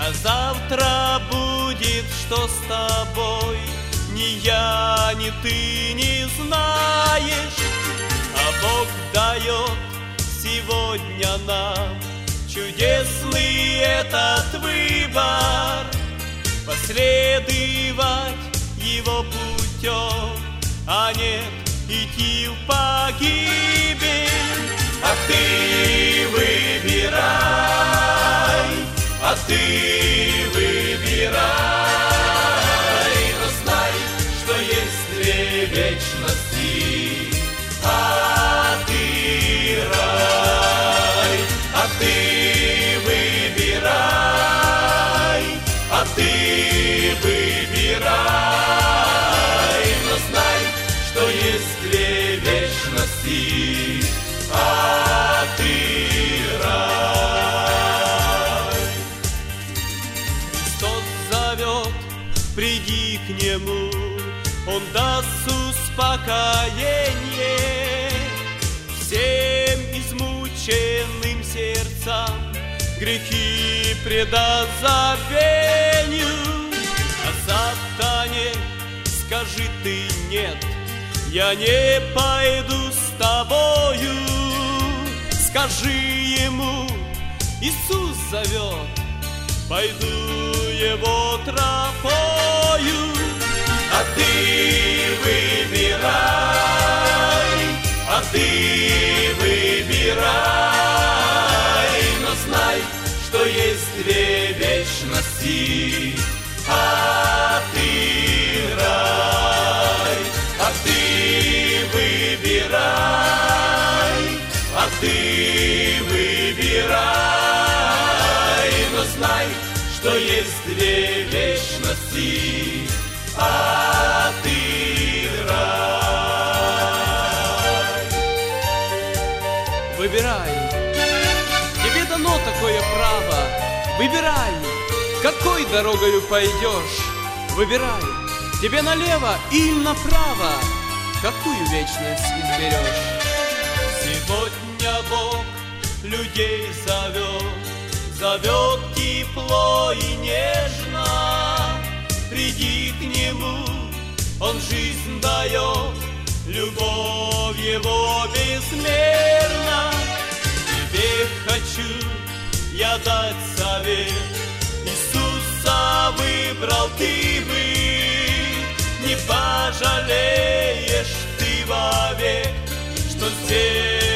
А завтра будет, что с тобой ни я, ни ты не знаешь. А Бог дает сегодня нам чудесный этот выбор: последовать Его путем, а нет идти в погибель. А ты выбирай, а ты выбирай, но знай, что есть две вечности, ад и рай. А ты выбирай, а ты выбирай, но знай, что есть две вечности, ад и рай. Христос зовет, приди к Нему, Он даст успокоение всем измученным сердцам, грехи предаст забвению. А сатане скажи ты нет, я не пойду с тобою. Скажи ему, Иисус зовет, пойду Его тропою. А ты выбирай, а ты выбирай, но знай, что есть две вечности, ад и рай. А ты выбирай, а ты выбирай, но знай, что есть две вечности, ад и рай. Выбирай, тебе дано такое право. Выбирай, какой дорогою пойдешь. Выбирай, тебе налево или направо, какую вечность изберешь. Сегодня Бог людей зовет тепло и нежно. Приди к Нему, Он жизнь дает, любовь Его безмерна. Тебе хочу я дать совет, Иисуса выбрал ты бы, не пожалеешь ты вовек, что здесь